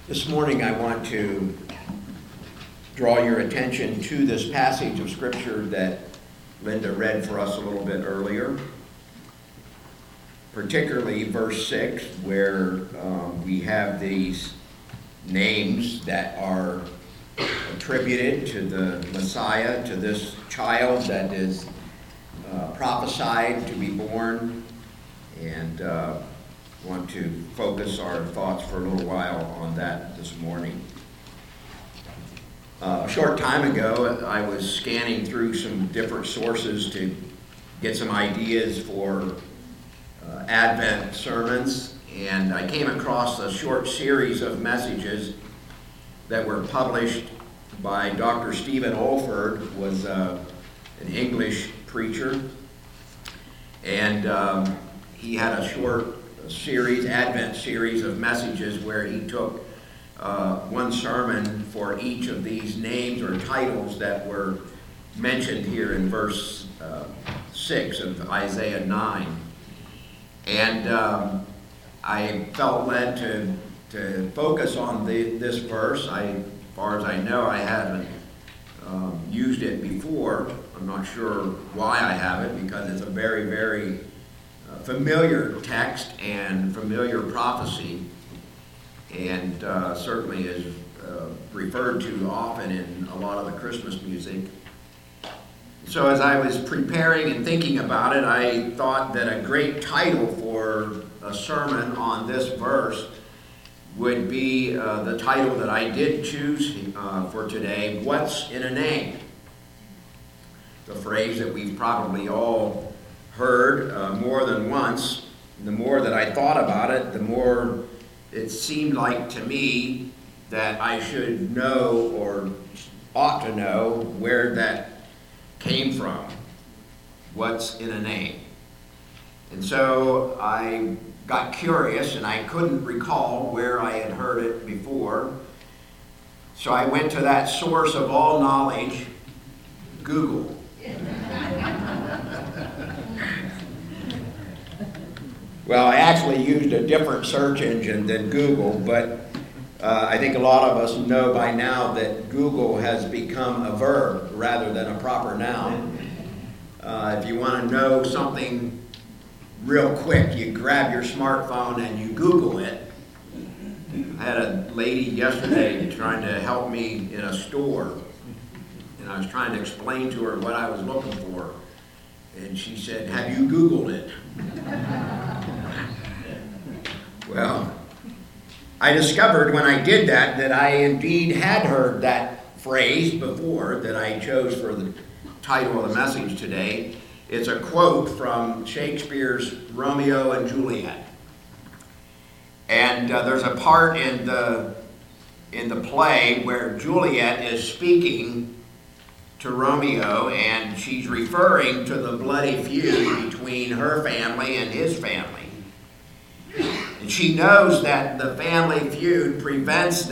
This morning I want to draw your attention to this passage of Scripture that Linda read for us a little bit earlier, particularly verse 6, where we have these names that are attributed to the Messiah, to this child that is prophesied to be born, and want to focus our thoughts for a little while on that this morning. A short time ago, I was scanning through some different sources to get some ideas for Advent sermons, and I came across a short series of messages that were published by Dr. Stephen Olford, was an English preacher, and he had a short Advent series of messages where he took one sermon for each of these names or titles that were mentioned here in verse 6 of Isaiah 9. And I felt led to focus on this verse. As far as I know, I haven't used it before. I'm not sure why I haven't, because it's a very, very familiar text and familiar prophecy, and certainly is referred to often in a lot of the Christmas music. So as I was preparing and thinking about it, I thought that a great title for a sermon on this verse would be the title that I did choose for today, What's in a Name? The phrase that we've probably all heard more than once. The more that I thought about it, the more it seemed like to me that I should know, or ought to know, where that came from. What's in a name? And so I got curious, and I couldn't recall where I had heard it before. So I went to that source of all knowledge, Google. Well, I actually used a different search engine than Google, but I think a lot of us know by now that Google has become a verb rather than a proper noun. If you want to know something real quick, you grab your smartphone and you Google it. I had a lady yesterday trying to help me in a store, and I was trying to explain to her what I was looking for. And she said, "Have you Googled it?" Well, I discovered when I did that I indeed had heard that phrase before that I chose for the title of the message today. It's a quote from Shakespeare's Romeo and Juliet. And there's a part in the play where Juliet is speaking to Romeo, and she's referring to the bloody feud between her family and his family. And she knows that the family feud prevents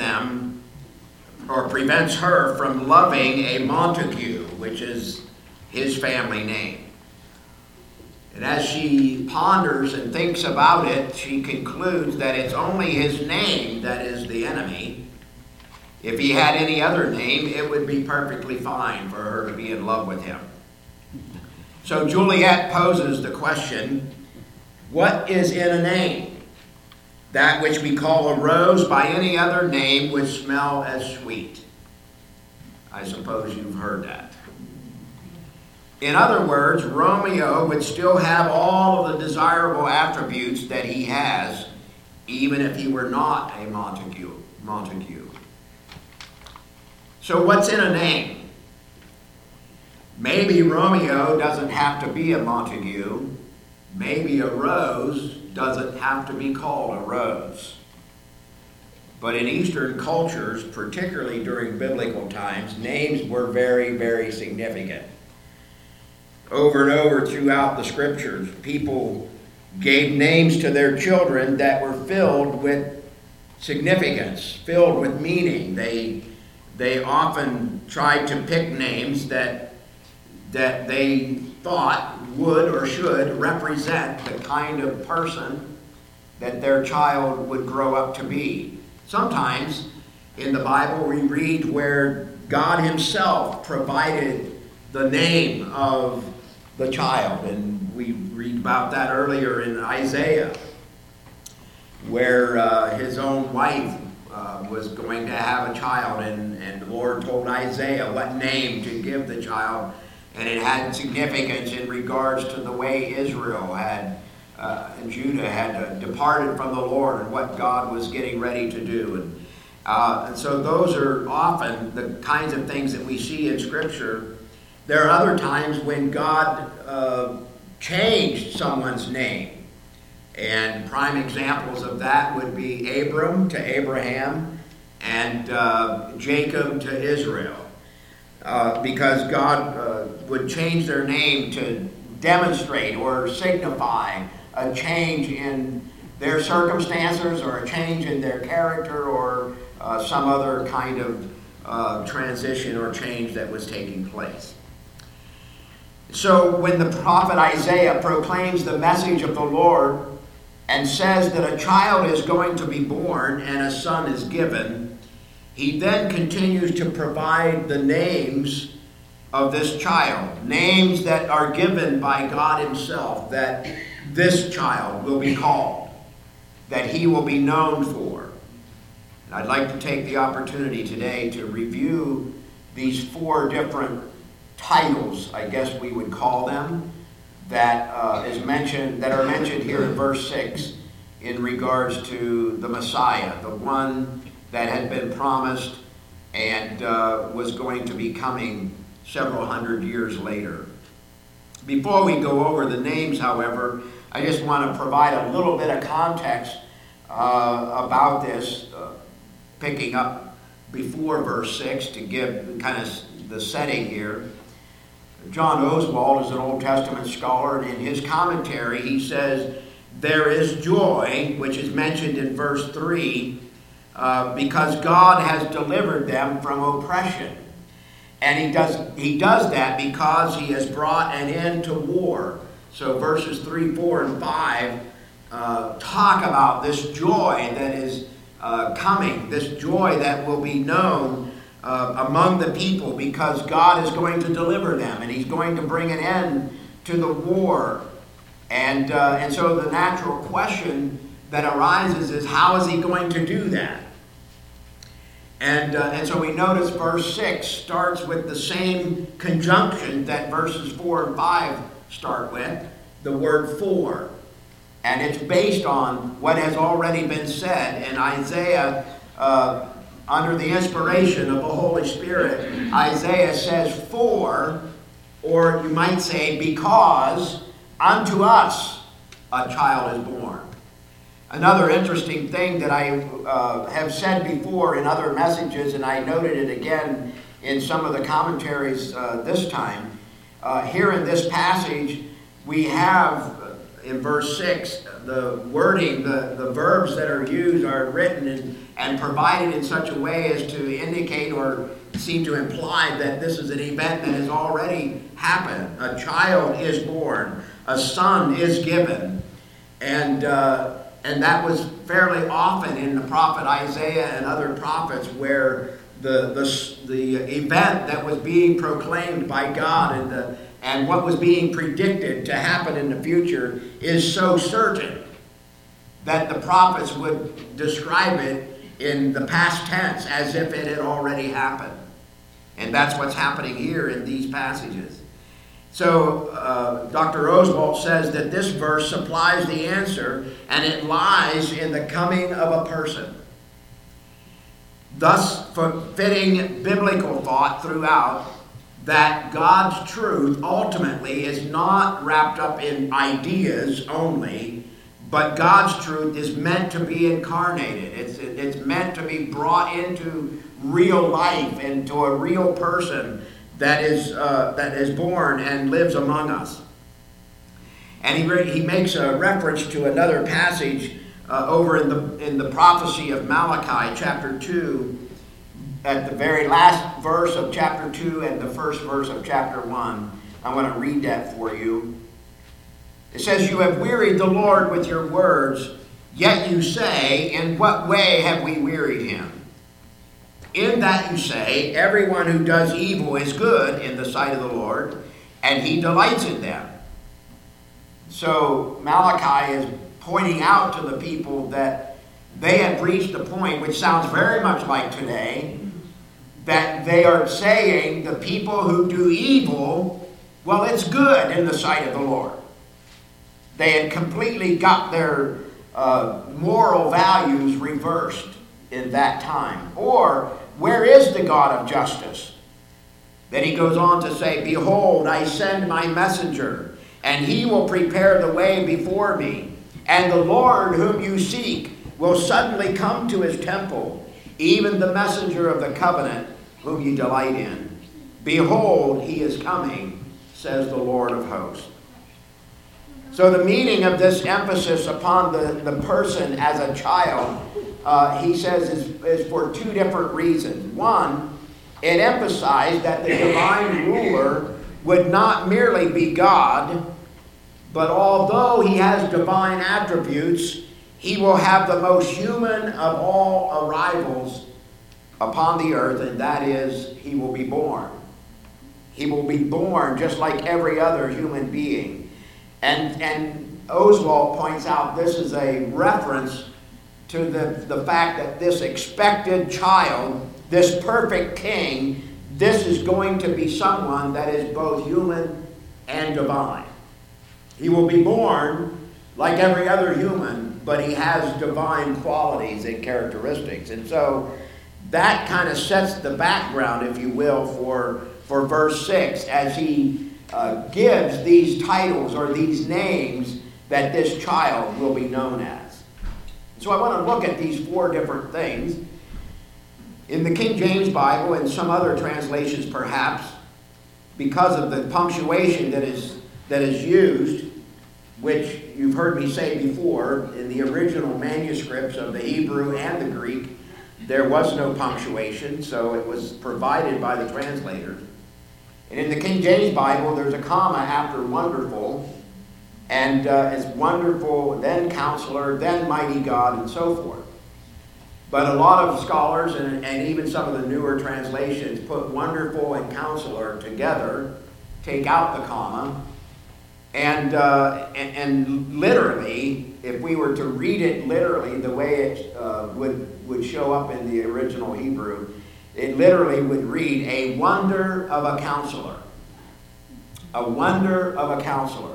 her from loving a Montague, which is his family name. And as she ponders and thinks about it, she concludes that it's only his name that is the enemy. If he had any other name, it would be perfectly fine for her to be in love with him. So Juliet poses the question, what is in a name? That which we call a rose by any other name would smell as sweet. I suppose you've heard that. In other words, Romeo would still have all of the desirable attributes that he has, even if he were not a Montague. So what's in a name? Maybe Romeo doesn't have to be a Montague. Maybe a rose doesn't have to be called a rose. But in Eastern cultures, particularly during biblical times, names were very, very significant. Over and over throughout the scriptures, people gave names to their children that were filled with significance, filled with meaning. They often tried to pick names that they thought would or should represent the kind of person that their child would grow up to be. Sometimes in the Bible we read where God himself provided the name of the child, and we read about that earlier in Isaiah, where his own wife was going to have a child, and the Lord told Isaiah what name to give the child, and it had significance in regards to the way Israel had and Judah had departed from the Lord and what God was getting ready to do. And so those are often the kinds of things that we see in Scripture. There are other times when God changed someone's name. And prime examples of that would be Abram to Abraham and Jacob to Israel. Because God would change their name to demonstrate or signify a change in their circumstances or a change in their character or some other kind of transition or change that was taking place. So when the prophet Isaiah proclaims the message of the Lord and says that a child is going to be born and a son is given, he then continues to provide the names of this child, names that are given by God himself, that this child will be called, that he will be known for. And I'd like to take the opportunity today to review these 4 different titles, I guess we would call them, that are mentioned here in verse 6 in regards to the Messiah, the one that had been promised and was going to be coming several hundred years later. Before we go over the names, however, I just want to provide a little bit of context about this, picking up before verse 6 to give kind of the setting here. John Oswald is an Old Testament scholar, and in his commentary he says, there is joy, which is mentioned in verse 3, because God has delivered them from oppression. And he does that because he has brought an end to war. So verses 3, 4, and 5 talk about this joy that is coming, this joy that will be known among the people because God is going to deliver them and he's going to bring an end to the war. And so the natural question that arises is, how is he going to do that? And so we notice verse 6 starts with the same conjunction that verses 4 and 5 start with, the word for. And it's based on what has already been said in Isaiah, under the inspiration of the Holy Spirit. Isaiah says, for, or you might say, because unto us a child is born. Another interesting thing that I have said before in other messages, and I noted it again in some of the commentaries this time, here in this passage, we have in verse 6, the wording, the verbs that are used are written and provided in such a way as to indicate or seem to imply that this is an event that has already happened. A child is born, a son is given, and that was fairly often in the prophet Isaiah and other prophets where the event that was being proclaimed by God and what was being predicted to happen in the future is so certain that the prophets would describe it in the past tense as if it had already happened. And that's what's happening here in these passages. So Dr. Oswald says that this verse supplies the answer, and it lies in the coming of a person. Thus, fitting biblical thought throughout, that God's truth ultimately is not wrapped up in ideas only, but God's truth is meant to be incarnated. It's meant to be brought into real life, into a real person that is born and lives among us. And he makes a reference to another passage over in the prophecy of Malachi, chapter 2, at the very last verse of chapter 2 and the first verse of chapter 1. I want to read that for you. It says, "You have wearied the Lord with your words. Yet you say, in what way have we wearied him? In that you say, everyone who does evil is good in the sight of the Lord, and he delights in them. So Malachi is pointing out to the people that they have reached the point, which sounds very much like today, that they are saying the people who do evil, well, it's good in the sight of the Lord. They had completely got their moral values reversed in that time. Or, where is the God of justice? Then he goes on to say, behold, I send my messenger, and he will prepare the way before me. And the Lord whom you seek will suddenly come to his temple, even the messenger of the covenant whom you delight in. Behold, he is coming, says the Lord of hosts. So the meaning of this emphasis upon the person as a child, he says, is for two different reasons. One, it emphasized that the divine ruler would not merely be God, but although he has divine attributes, he will have the most human of all arrivals upon the earth, and that is, he will be born. He will be born just like every other human being. And Oswald points out this is a reference to the fact that this expected child, this perfect king, this is going to be someone that is both human and divine. He will be born like every other human, but he has divine qualities and characteristics. And so that kind of sets the background, if you will, for verse 6 as he gives these titles or these names that this child will be known as. So I want to look at these four different things. In the King James Bible and some other translations perhaps, because of the punctuation that is used, which you've heard me say before, in the original manuscripts of the Hebrew and the Greek, there was no punctuation, so it was provided by the translators. And in the King James Bible, there's a comma after wonderful, and it's wonderful, then counselor, then mighty God, and so forth. But a lot of scholars, and even some of the newer translations, put wonderful and counselor together, take out the comma, and literally, if we were to read it literally the way it would show up in the original Hebrew, it literally would read, a wonder of a counselor. A wonder of a counselor.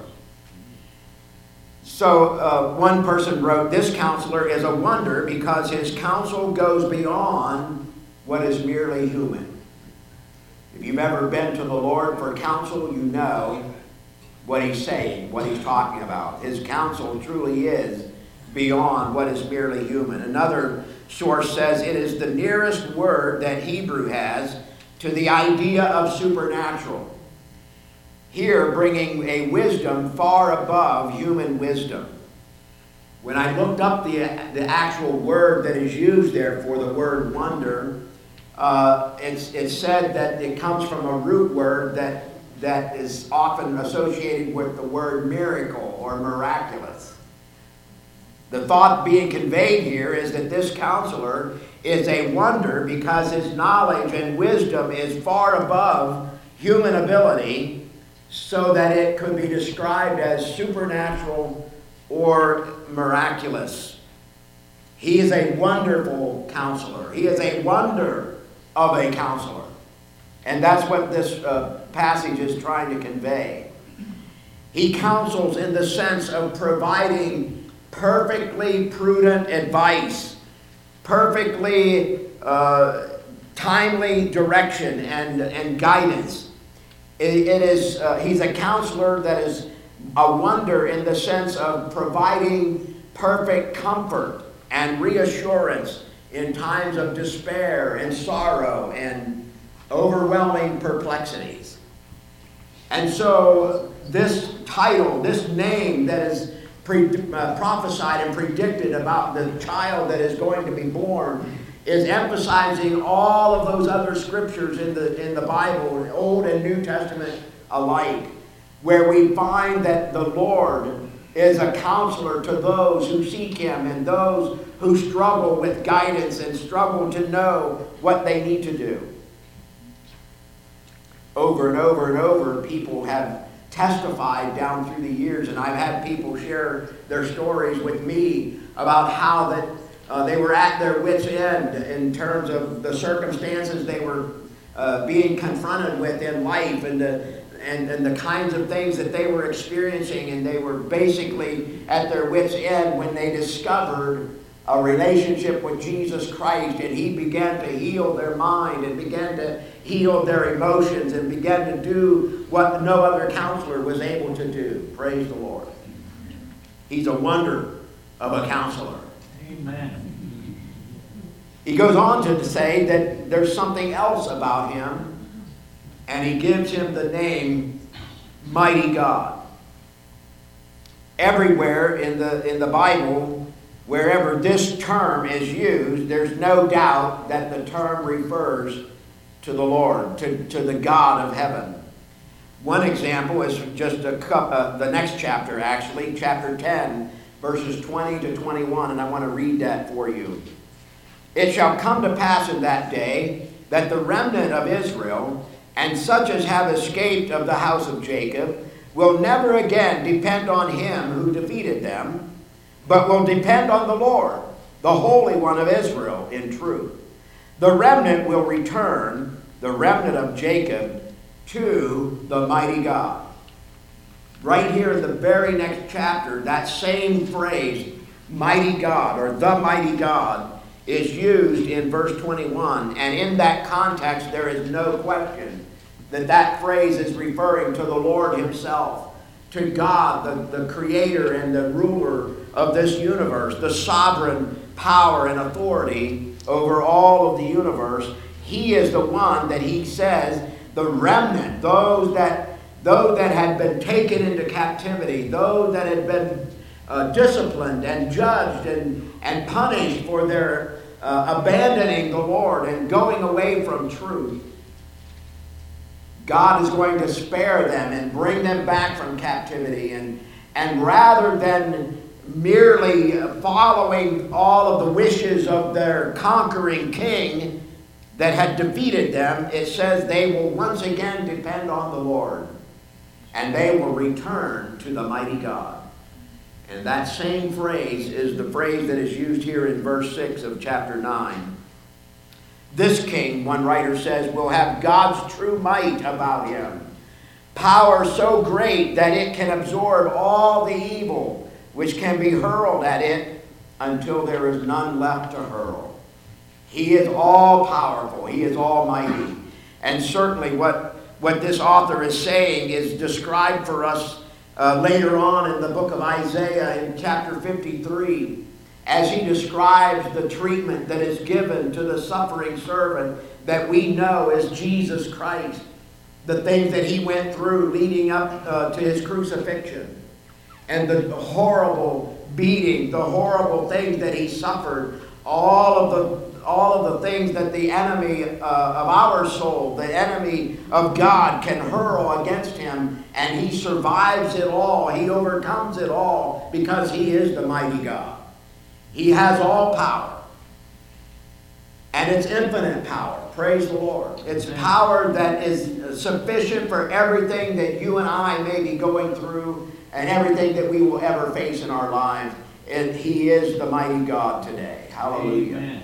So one person wrote, this counselor is a wonder because his counsel goes beyond what is merely human. If you've ever been to the Lord for counsel, you know what he's saying, what he's talking about. His counsel truly is beyond what is merely human. Another source says it is the nearest word that Hebrew has to the idea of supernatural. Here, bringing a wisdom far above human wisdom. When I looked up the actual word that is used there for the word wonder, it's said that it comes from a root word that is often associated with the word miracle or miraculous. The thought being conveyed here is that this counselor is a wonder because his knowledge and wisdom is far above human ability, so that it could be described as supernatural or miraculous. He is a wonderful counselor. He is a wonder of a counselor. And that's what this passage is trying to convey. He counsels in the sense of providing perfectly prudent advice, perfectly timely direction and guidance. He's a counselor that is a wonder in the sense of providing perfect comfort and reassurance in times of despair and sorrow and overwhelming perplexities. And so this title, this name that is prophesied and predicted about the child that is going to be born, is emphasizing all of those other scriptures in the Bible, Old and New Testament alike, where we find that the Lord is a counselor to those who seek him and those who struggle with guidance and struggle to know what they need to do. Over and over and over, people have testified down through the years, and I've had people share their stories with me about how that they were at their wits' end in terms of the circumstances they were being confronted with in life and the kinds of things that they were experiencing, and they were basically at their wits' end when they discovered a relationship with Jesus Christ, and he began to heal their mind and began to heal their emotions and began to do what no other counselor was able to do. Praise the Lord. He's a wonder of a counselor. Amen. He goes on to say that there's something else about him, and he gives him the name Mighty God. Everywhere in the Bible, wherever this term is used, there's no doubt that the term refers to the Lord, to the God of heaven. One example is just the next chapter, actually, chapter 10, verses 20 to 21, and I want to read that for you. It shall come to pass in that day that the remnant of Israel, and such as have escaped of the house of Jacob, will never again depend on him who defeated them, but will depend on the Lord, the Holy One of Israel, in truth. The remnant will return, the remnant of Jacob, to the mighty God. Right here in the very next chapter, that same phrase, mighty God, or the mighty God, is used in verse 21. And in that context, there is no question that that phrase is referring to the Lord himself, to God, the creator and the ruler of this universe, the sovereign power and authority over all of the universe. He is the one that he says, the remnant, those that had been taken into captivity, those that had been disciplined and judged and punished for their abandoning the Lord and going away from truth. God is going to spare them and bring them back from captivity. And rather than merely following all of the wishes of their conquering king that had defeated them, it says they will once again depend on the Lord. And they will return to the mighty God. And that same phrase is the phrase that is used here in verse 6 of chapter 9. This king, one writer says, will have God's true might about him, power so great that it can absorb all the evil which can be hurled at it until there is none left to hurl. He is all powerful. He is almighty. And certainly what this author is saying is described for us later on in the book of Isaiah in chapter 53, as he describes the treatment that is given to the suffering servant that we know as Jesus Christ, the things that he went through leading up to his crucifixion, and the horrible beating, the horrible things that he suffered, all of the things that the enemy of our soul, the enemy of God, can hurl against him, and he survives it all. He overcomes it all because he is the mighty God. He has all power. And it's infinite power. Praise the Lord. It's power that is sufficient for everything that you and I may be going through and everything that we will ever face in our lives. And he is the mighty God today. Hallelujah. Amen.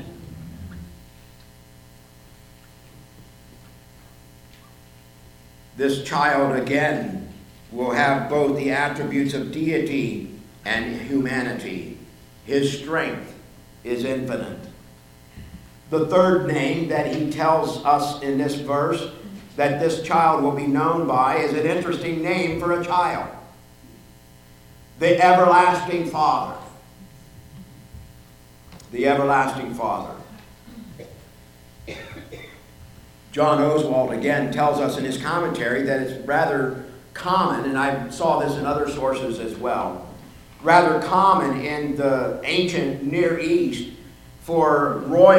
This child again will have both the attributes of deity and humanity. His strength is infinite. The third name that he tells us in this verse that this child will be known by is an interesting name for a child. The Everlasting Father. The Everlasting Father. John Oswald again tells us in his commentary that it's rather common, and I saw this in other sources as well, rather common in the ancient Near East for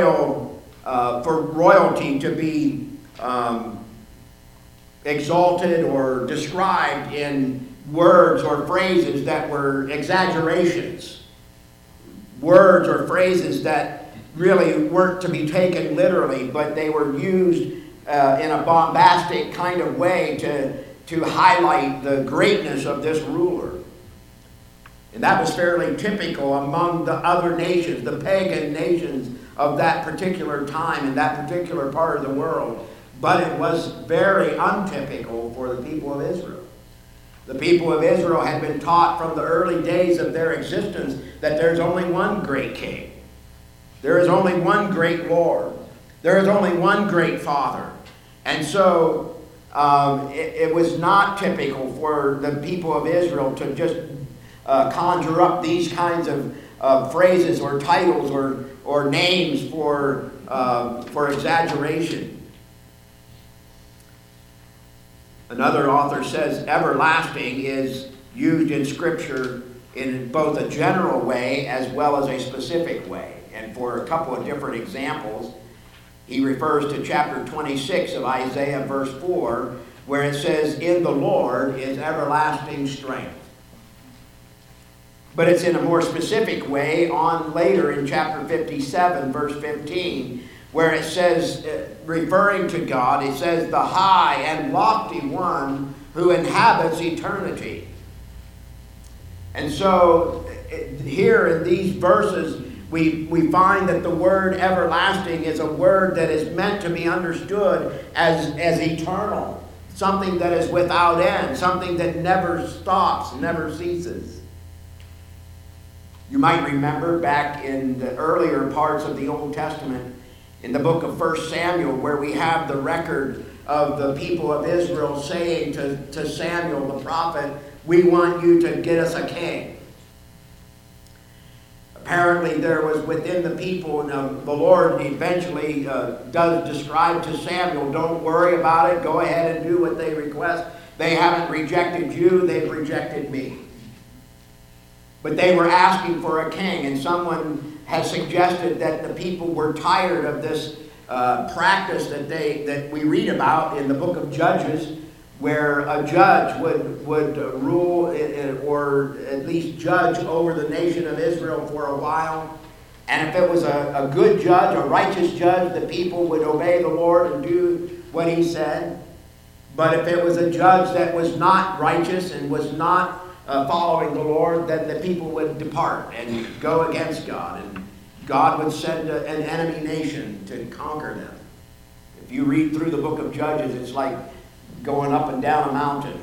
royalty to be exalted or described in words or phrases that were exaggerations, words or phrases that really weren't to be taken literally, but they were used in a bombastic kind of way to highlight the greatness of this ruler. And that was fairly typical among the other nations, the pagan nations of that particular time in that particular part of the world. But it was very untypical for the people of Israel. The people of Israel had been taught from the early days of their existence that there's only one great king. There is only one great Lord. There is only one great Father. And so it was not typical for the people of Israel to just conjure up these kinds of phrases or titles or names for exaggeration. Another author says everlasting is used in Scripture in both a general way as well as a specific way. And for a couple of different examples, he refers to chapter 26 of Isaiah, verse 4, where it says, "In the Lord is everlasting strength." But it's in a more specific way on later in chapter 57, verse 15, where it says, referring to God, it says, "The high and lofty one who inhabits eternity." And so here in these verses, we find that the word everlasting is a word that is meant to be understood as eternal, something that is without end, something that never stops, never ceases. You might remember back in the earlier parts of the Old Testament, in the book of 1 Samuel, where we have the record of the people of Israel saying to Samuel the prophet, "We want you to get us a king." Apparently there was within the people, and the Lord eventually does describe to Samuel, "Don't worry about it, go ahead and do what they request. They haven't rejected you, they've rejected me." But they were asking for a king, and someone has suggested that the people were tired of this practice that we read about in the book of Judges, where a judge would rule or at least judge over the nation of Israel for a while. And if it was a good judge, a righteous judge, the people would obey the Lord and do what he said. But if it was a judge that was not righteous and was not following the Lord, then the people would depart and go against God. And God would send an enemy nation to conquer them. If you read through the book of Judges, it's like going up and down a mountain.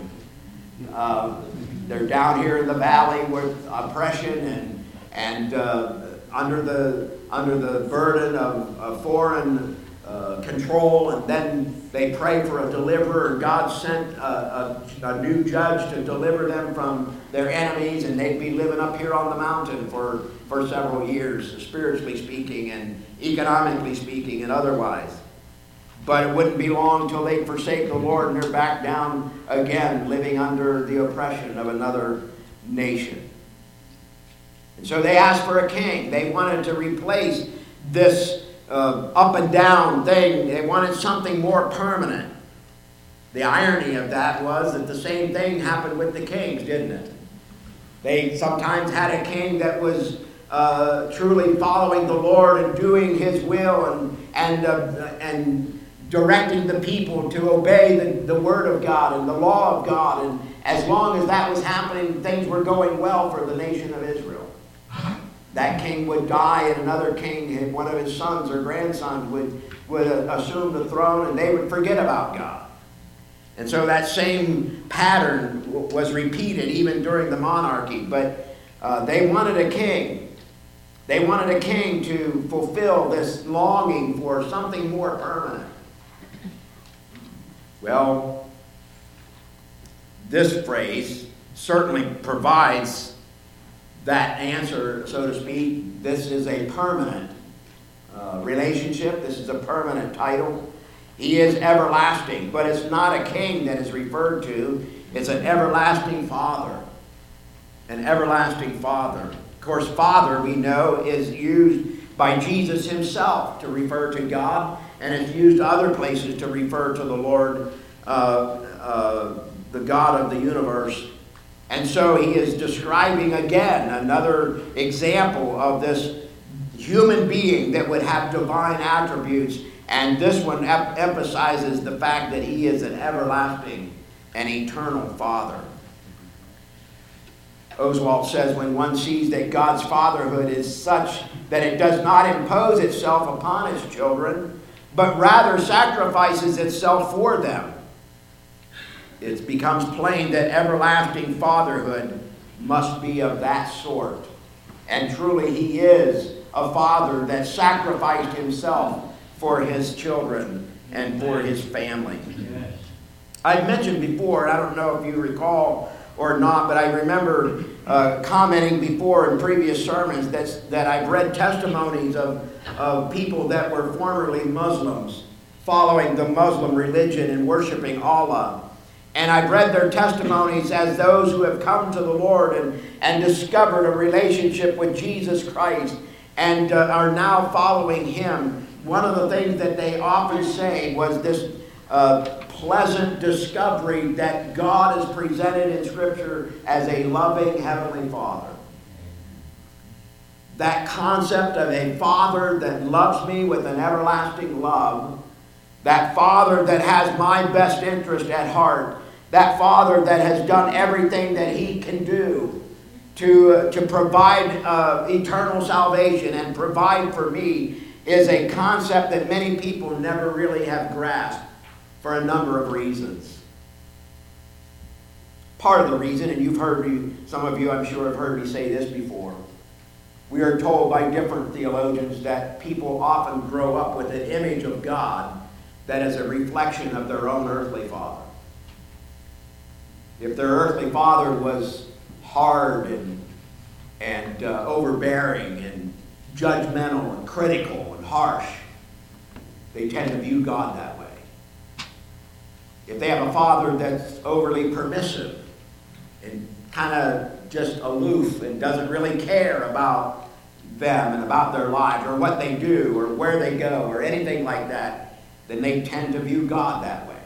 They're down here in the valley with oppression and under the burden of foreign control, and then they pray for a deliverer, and God sent a new judge to deliver them from their enemies, and they'd be living up here on the mountain for several years, spiritually speaking and economically speaking and otherwise. But it wouldn't be long till they'd forsake the Lord and they're back down again, living under the oppression of another nation. And so they asked for a king. They wanted to replace this up and down thing. They wanted something more permanent. The irony of that was that the same thing happened with the kings, didn't it? They sometimes had a king that was truly following the Lord and doing his will and directing the people to obey the word of God and the law of God. And as long as that was happening, things were going well for the nation of Israel. That king would die, and another king, one of his sons or grandsons, would assume the throne, and they would forget about God. And so that same pattern was repeated even during the monarchy. But they wanted a king. They wanted a king to fulfill this longing for something more permanent. Well, this phrase certainly provides that answer, so to speak. This is a permanent relationship. This is a permanent title. He is everlasting, but it's not a king that is referred to. It's an everlasting Father. An everlasting Father. Of course, Father, we know, is used by Jesus himself to refer to God, and it's used other places to refer to the Lord, the God of the universe, And so he is describing again another example of this human being that would have divine attributes. And this one emphasizes the fact that he is an everlasting and eternal Father. Oswald says, when one sees that God's fatherhood is such that it does not impose itself upon its children, but rather sacrifices itself for them, it becomes plain that everlasting fatherhood must be of that sort. And truly he is a father that sacrificed himself for his children and for his family. Yes. I've mentioned before, and I don't know if you recall or not, but I remember commenting before in previous sermons that I've read testimonies of people that were formerly Muslims, following the Muslim religion and worshiping Allah. And I've read their testimonies as those who have come to the Lord and discovered a relationship with Jesus Christ and are now following him. One of the things that they often say was this pleasant discovery that God is presented in Scripture as a loving Heavenly Father. That concept of a Father that loves me with an everlasting love, that Father that has my best interest at heart, that Father that has done everything that he can do to provide eternal salvation and provide for me, is a concept that many people never really have grasped for a number of reasons. Part of the reason, and some of you I'm sure have heard me say this before, we are told by different theologians that people often grow up with an image of God that is a reflection of their own earthly father. If their earthly father was hard and overbearing and judgmental and critical and harsh, they tend to view God that way. If they have a father that's overly permissive and kind of just aloof and doesn't really care about them and about their lives or what they do or where they go or anything like that, then they tend to view God that way.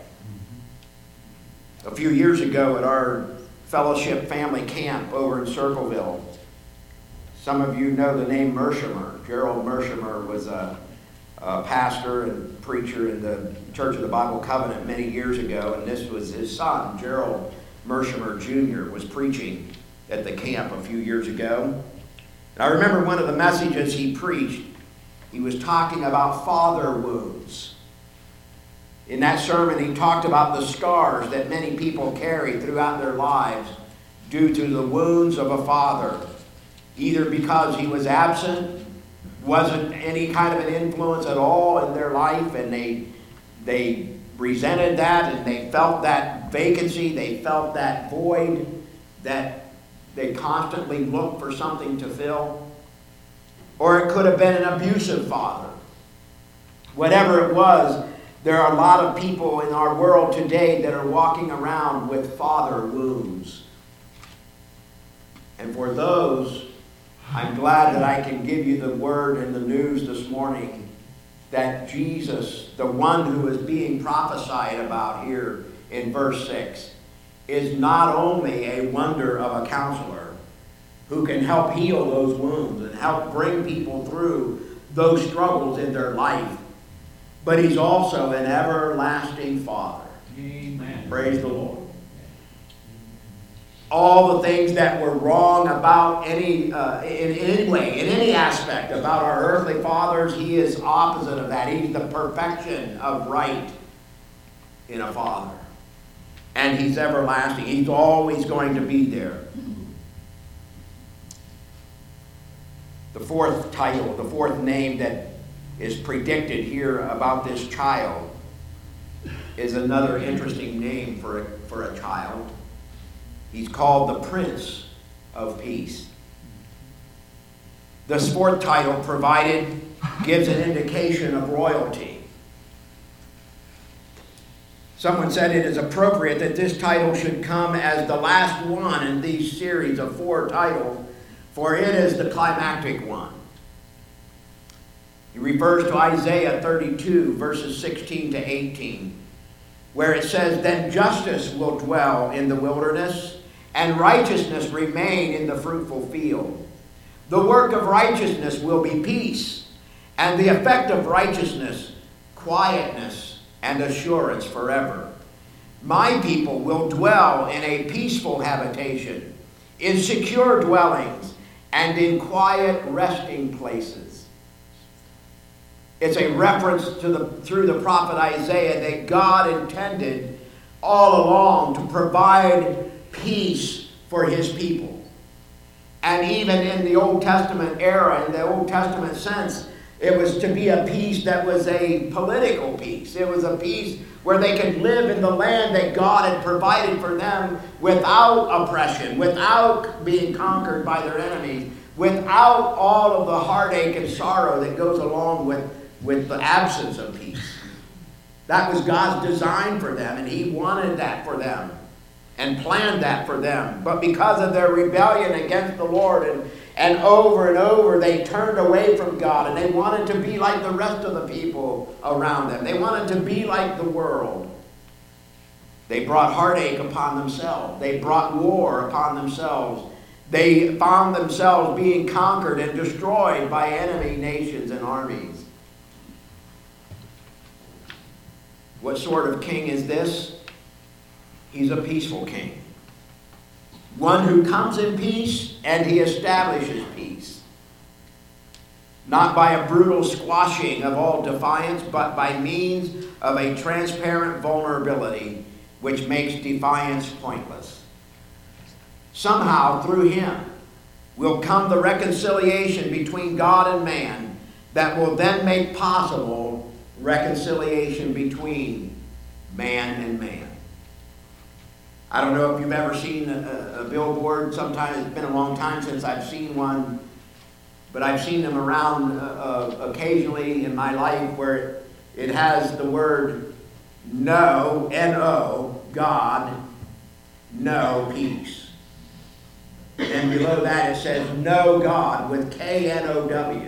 A few years ago at our fellowship family camp over in Circleville, some of you know the name Mershimer. Gerald Mershimer was a pastor and preacher in the Church of the Bible Covenant many years ago, and this was his son, Gerald Mershimer Jr., was preaching at the camp a few years ago. And I remember one of the messages he preached, he was talking about father wounds. In that sermon, he talked about the scars that many people carry throughout their lives due to the wounds of a father, either because he was absent, wasn't any kind of an influence at all in their life, and they resented that, and they felt that vacancy, they felt that void that they constantly looked for something to fill. Or it could have been an abusive father. Whatever it was, there are a lot of people in our world today that are walking around with father wounds. And for those, I'm glad that I can give you the word and the news this morning that Jesus, the one who is being prophesied about here in verse 6, is not only a wonder of a counselor who can help heal those wounds and help bring people through those struggles in their life, but he's also an everlasting Father. Amen. Praise the Lord. All the things that were wrong about in any way, in any aspect about our earthly fathers, he is opposite of that. He's the perfection of right in a father. And he's everlasting. He's always going to be there. The fourth title, the fourth name that is predicted here about this child is another interesting name for a child. He's called the Prince of Peace. This fourth title provided gives an indication of royalty. Someone said it is appropriate that this title should come as the last one in these series of 4 titles, for it is the climactic one. He refers to Isaiah 32, verses 16 to 18, where it says, "Then justice will dwell in the wilderness, and righteousness remain in the fruitful field. The work of righteousness will be peace, and the effect of righteousness, quietness and assurance forever. My people will dwell in a peaceful habitation, in secure dwellings, and in quiet resting places. It's a reference through the prophet Isaiah that God intended all along to provide peace for his people. And even in the Old Testament era, in the Old Testament sense, it was to be a peace that was a political peace. It was a peace where they could live in the land that God had provided for them without oppression, without being conquered by their enemies, without all of the heartache and sorrow that goes along with the absence of peace. That was God's design for them, and he wanted that for them and planned that for them. But because of their rebellion against the Lord and over they turned away from God, and they wanted to be like the rest of the people around them. They wanted to be like the world. They brought heartache upon themselves. They brought war upon themselves. They found themselves being conquered and destroyed by enemy nations and armies. What sort of king is this? He's a peaceful king. One who comes in peace and he establishes peace. Not by a brutal squashing of all defiance, but by means of a transparent vulnerability which makes defiance pointless. Somehow, through him, will come the reconciliation between God and man that will then make possible reconciliation between man and man. I don't know if you've ever seen a billboard. Sometimes it's been a long time since I've seen one, but I've seen them around occasionally in my life where it has the word no, N-O, God, no, peace. And below that it says no God with K-N-O-W.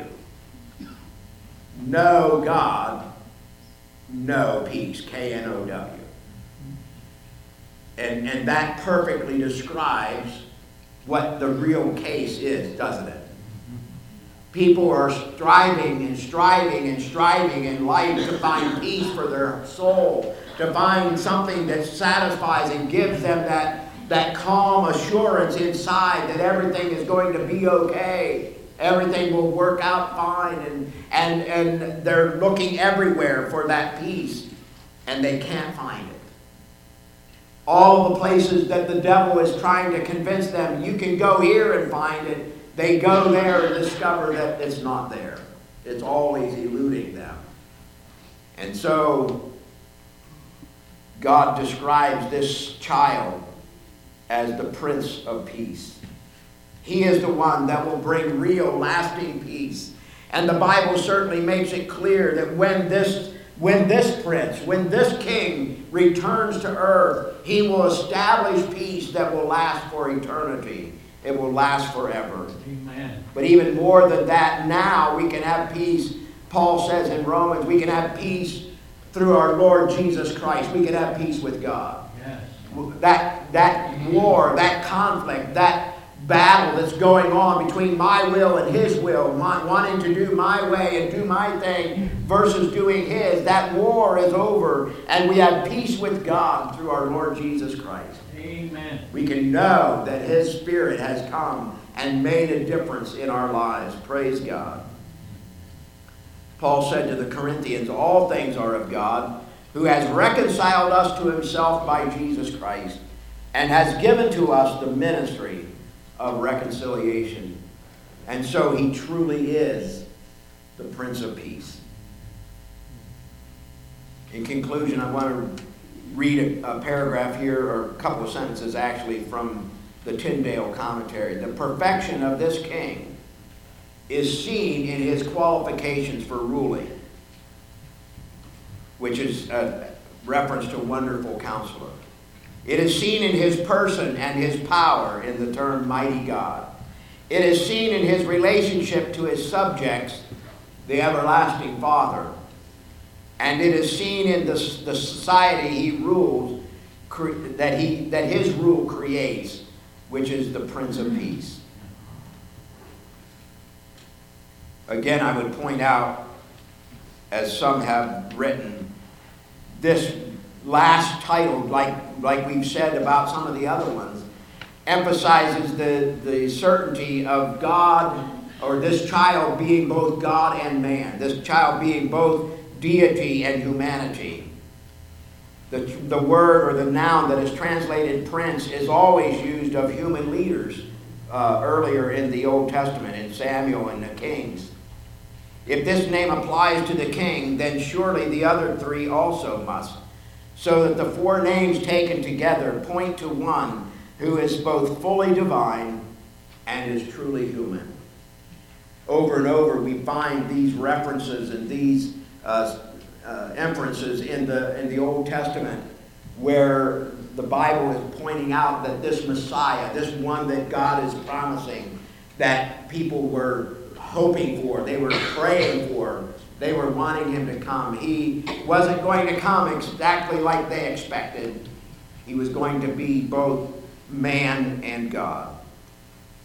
No God, no peace, K-N-O-W. And that perfectly describes what the real case is, doesn't it? People are striving in life to find peace for their soul, to find something that satisfies and gives them that calm assurance inside that everything is going to be okay. Everything will work out fine, and they're looking everywhere for that peace, and they can't find it. All the places that the devil is trying to convince them, you can go here and find it, they go there and discover that it's not there. It's always eluding them. And so, God describes this child as the Prince of Peace. He is the one that will bring real, lasting peace. And the Bible certainly makes it clear that when this king returns to earth, he will establish peace that will last for eternity. It will last forever. Amen. But even more than that, now we can have peace. Paul says in Romans, we can have peace through our Lord Jesus Christ. We can have peace with God. Yes. That war, that conflict, that battle that's going on between my will and his will, wanting to do my way and do my thing versus doing his, that war is over, and we have peace with God through our Lord Jesus Christ. Amen. We can know that his Spirit has come and made a difference in our lives. Praise God. Paul said to the Corinthians, all things are of God, who has reconciled us to himself by Jesus Christ, and has given to us the ministry of reconciliation. And so he truly is the Prince of Peace. In conclusion, I want to read a paragraph here, or a couple of sentences actually, from the Tyndale commentary. The perfection of this king is seen in his qualifications for ruling, which is a reference to Wonderful Counselor. It is seen in his person and his power in the term Mighty God. It is seen in his relationship to his subjects, the Everlasting Father. And it is seen in the society he rules, that his rule creates, which is the Prince of Peace. Again, I would point out, as some have written, this last title, like we've said about some of the other ones, emphasizes the certainty of God, or this child being both God and man, this child being both deity and humanity. The word or the noun that is translated prince is always used of human leaders earlier in the Old Testament, in Samuel and the Kings. If this name applies to the king, then surely the other three also must. So that the four names taken together point to one who is both fully divine and is truly human. Over and over we find these references and these inferences in the Old Testament where the Bible is pointing out that this Messiah, this one that God is promising, that people were hoping for, they were praying for, they were wanting him to come. He wasn't going to come exactly like they expected. He was going to be both man and God.